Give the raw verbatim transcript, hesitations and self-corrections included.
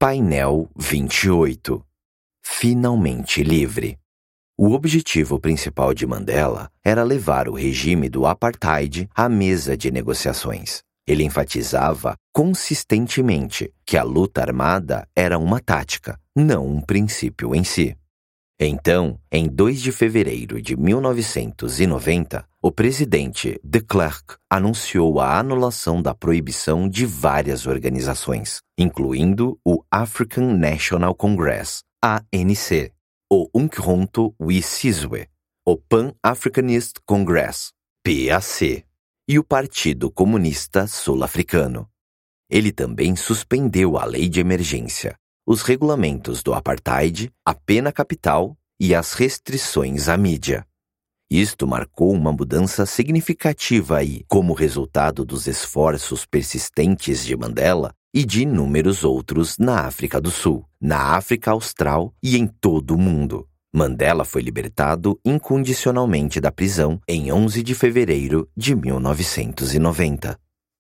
Painel vinte e oito. Finalmente livre. O objetivo principal de Mandela era levar o regime do apartheid à mesa de negociações. Ele enfatizava consistentemente que a luta armada era uma tática, não um princípio em si. Então, em dois de fevereiro de mil novecentos e noventa, o presidente de Klerk anunciou a anulação da proibição de várias organizações, incluindo o African National Congress, A N C, o Umkhonto we Sizwe, o Pan-Africanist Congress, P A C, e o Partido Comunista Sul-Africano. Ele também suspendeu a lei de emergência, os regulamentos do apartheid, a pena capital e as restrições à mídia. Isto marcou uma mudança significativa e, como resultado dos esforços persistentes de Mandela e de inúmeros outros na África do Sul, na África Austral e em todo o mundo. Mandela foi libertado incondicionalmente da prisão em onze de fevereiro de mil novecentos e noventa.